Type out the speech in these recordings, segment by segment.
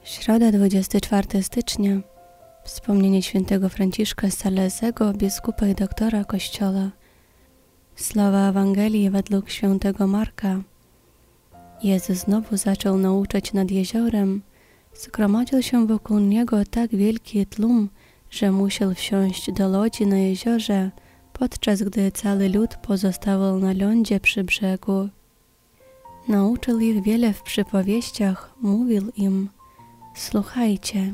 Środa, 24 stycznia. Wspomnienie świętego Franciszka z Salezego, biskupa i doktora Kościoła. Słowa Ewangelii według świętego Marka. Jezus znowu zaczął nauczać nad jeziorem. Zgromadził się wokół niego tak wielki tłum, że musiał wsiąść do łodzi na jeziorze, podczas gdy cały lud pozostawał na lądzie przy brzegu. Nauczył ich wiele w przypowieściach, mówił im: słuchajcie,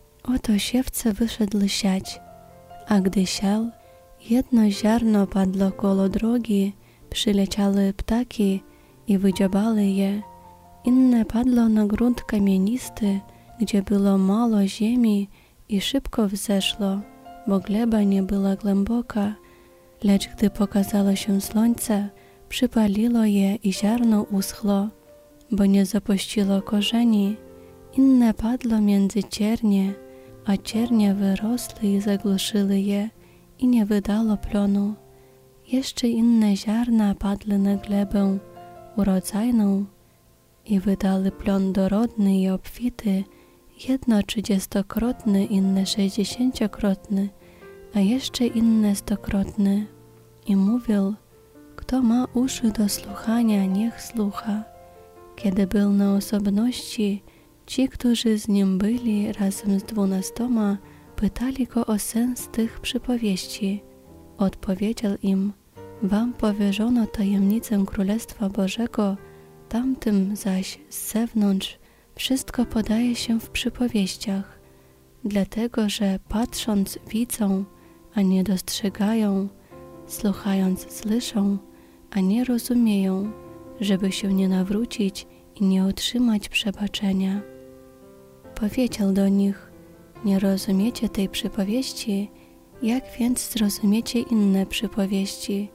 oto siewca wyszedł siać, a gdy siał, jedno ziarno padło koło drogi, przyleciały ptaki i wydziobały je. Inne padło na grunt kamienisty, gdzie było mało ziemi i szybko wzeszło, bo gleba nie była głęboka. Lecz gdy pokazało się słońce, przypaliło je i ziarno uschło, bo nie zapuściło korzeni. Inne padło między ciernie, a ciernie wyrosły i zagłuszyły je i nie wydało plonu. Jeszcze inne ziarna padły na glebę urodzajną i wydały plon dorodny i obfity, jedno 30-krotny, inne 60-krotny, a jeszcze inne 100-krotny. I mówił: kto ma uszy do słuchania, niech słucha. Kiedy był na osobności, ci, którzy z nim byli razem z 12, pytali go o sens tych przypowieści. Odpowiedział im: wam powierzono tajemnicę Królestwa Bożego, tamtym zaś z zewnątrz wszystko podaje się w przypowieściach, dlatego że patrząc widzą, a nie dostrzegają, słuchając słyszą, a nie rozumieją, żeby się nie nawrócić i nie otrzymać przebaczenia. Powiedział do nich: nie rozumiecie tej przypowieści, jak więc zrozumiecie inne przypowieści?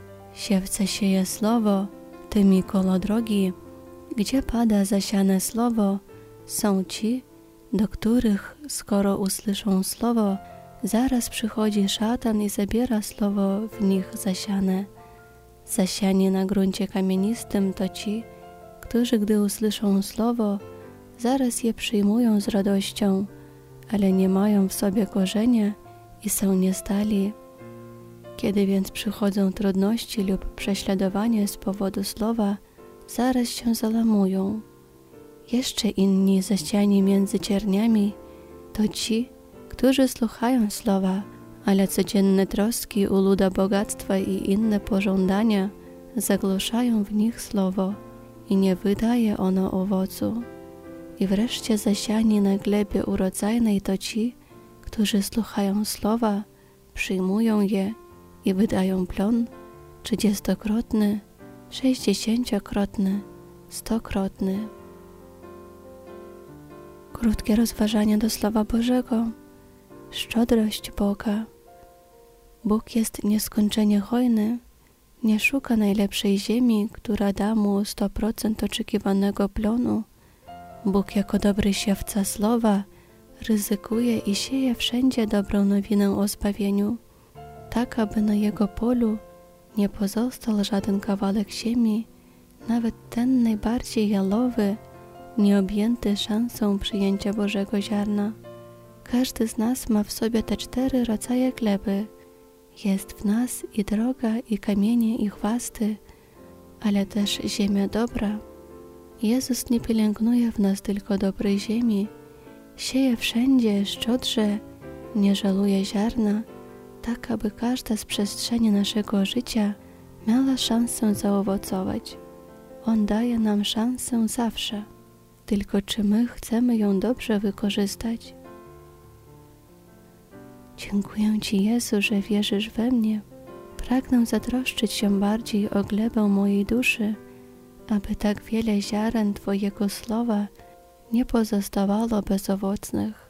Siewca sieje słowo tymi koło drogi, gdzie pada zasiane słowo, są ci, do których, skoro usłyszą słowo, zaraz przychodzi szatan i zabiera słowo w nich zasiane. Zasiani na gruncie kamienistym to ci, którzy gdy usłyszą słowo, zaraz je przyjmują z radością, ale nie mają w sobie korzenia i są niestali. Kiedy więc przychodzą trudności lub prześladowanie z powodu słowa, zaraz się zalamują. Jeszcze inni zasiani między cierniami to ci, którzy słuchają słowa, ale codzienne troski u luda bogactwa i inne pożądania zagłuszają w nich słowo i nie wydaje ono owocu. I wreszcie zasiani na glebie urodzajnej to ci, którzy słuchają słowa, przyjmują je i wydają plon 30-krotny, 60-krotny, 100-krotny. Krótkie rozważanie do Słowa Bożego. Szczodrość Boga. Bóg jest nieskończenie hojny, nie szuka najlepszej ziemi, która da mu 100% oczekiwanego plonu. Bóg jako dobry siewca słowa ryzykuje i sieje wszędzie dobrą nowinę o zbawieniu, tak aby na jego polu nie pozostał żaden kawałek ziemi, nawet ten najbardziej jalowy, nieobjęty szansą przyjęcia Bożego ziarna. Każdy z nas ma w sobie te 4 rodzaje gleby. Jest w nas i droga, i kamienie, i chwasty, ale też ziemia dobra. Jezus nie pielęgnuje w nas tylko dobrej ziemi, sieje wszędzie szczodrze, nie żaluje ziarna, tak aby każda z przestrzeni naszego życia miała szansę zaowocować. On daje nam szansę zawsze, tylko czy my chcemy ją dobrze wykorzystać? Dziękuję Ci, Jezu, że wierzysz we mnie. Pragnę zatroszczyć się bardziej o glebę mojej duszy, aby tak wiele ziaren Twojego słowa nie pozostawało bezowocnych.